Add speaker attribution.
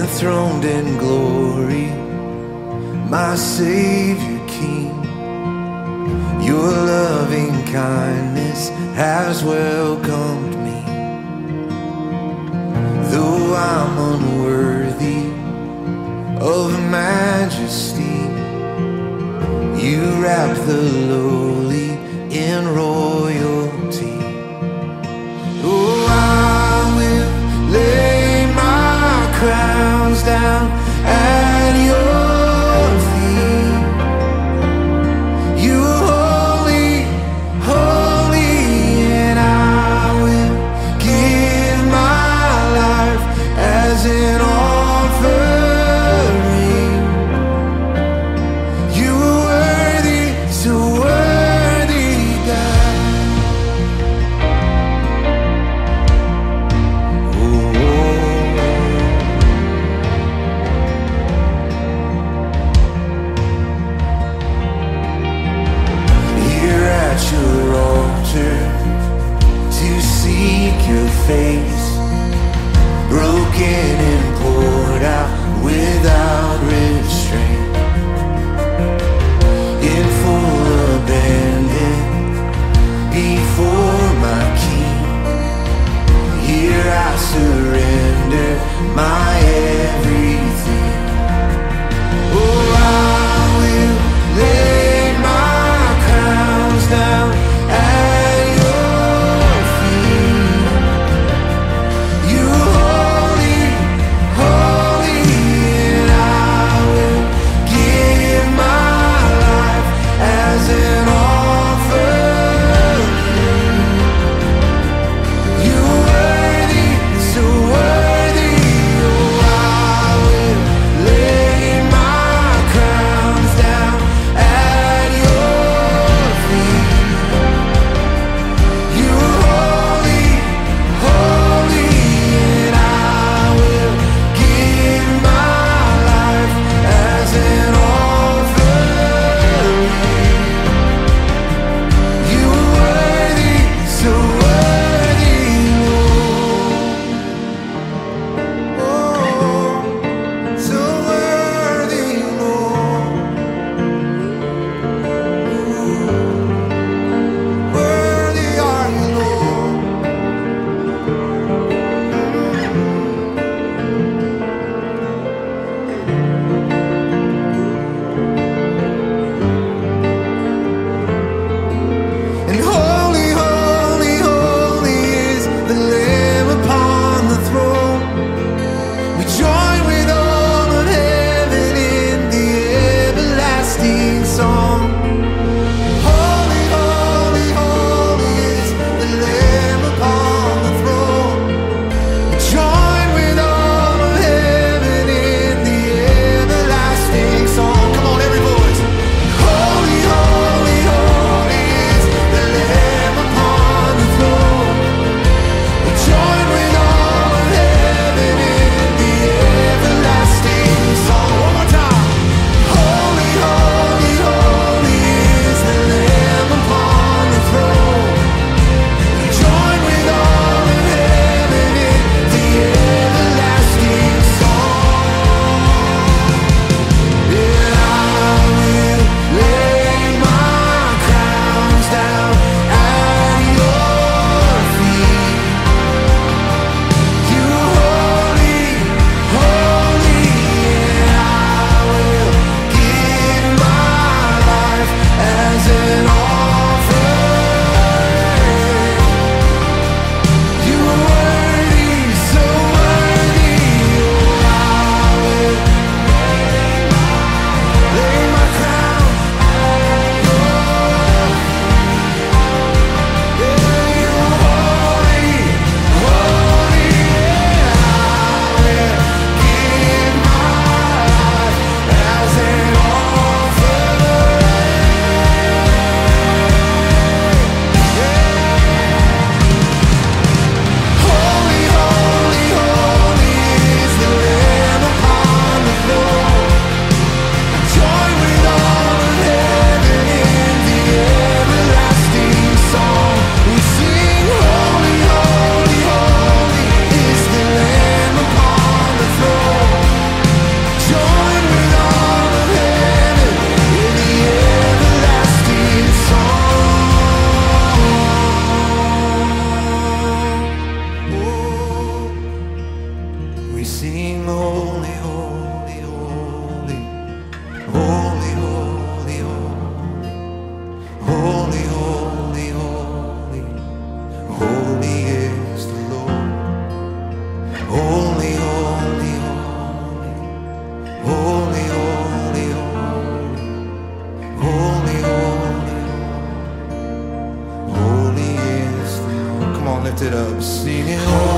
Speaker 1: enthroned in glory, my Savior King. Your loving kindness has welcomed me. Though I'm unworthy of majesty, you wrap the lowly in royalty. Oh, I will lay my crowns down at your feet. You are holy, holy, and I will give my life as an offering. You are worthy, so worthy, God. Here at your altar to seek your face, broken and poured out without restraint, in full abandon before my King. Here I surrender my everything. Oh, I will lay my crowns down at your feet. You are holy, holy, and I will give my life as an offering. You are worthy, so worthy. Oh, I sing holy, holy, holy, holy, holy, holy, holy, holy, holy is the Lord. Holy, holy, holy, holy, holy, holy, holy, holy is the Lord. Come on, lift it up, sing it.